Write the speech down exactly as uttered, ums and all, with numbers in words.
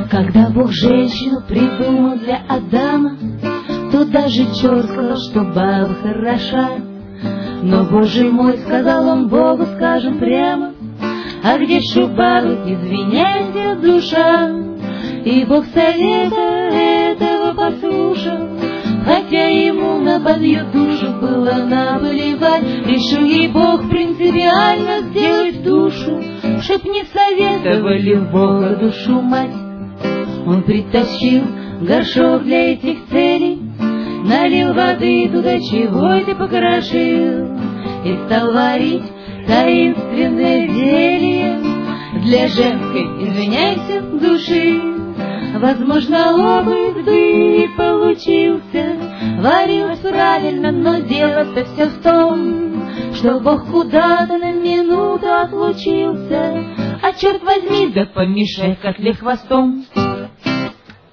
Когда Бог женщину придумал для Адама, то даже черт сказал, что баба хороша. Но, Боже мой, сказал он Богу, скажем прямо, а где шубары, извиняйте, душа. И Бог совета этого послушал, хотя ему на бабью душу было наплевать. Решил ей Бог принципиально сделать душу, чтоб не советовали в Бога душу мать. Он притащил горшок для этих целей, налил воды туда, чего ты покрошил, и стал варить таинственное зелье для женской, извиняйся, души. Возможно, опыт бы и получился, варилось правильно, но дело-то все в том, что Бог куда-то на минуту отлучился, а черт возьми, да помешай котле хвостом.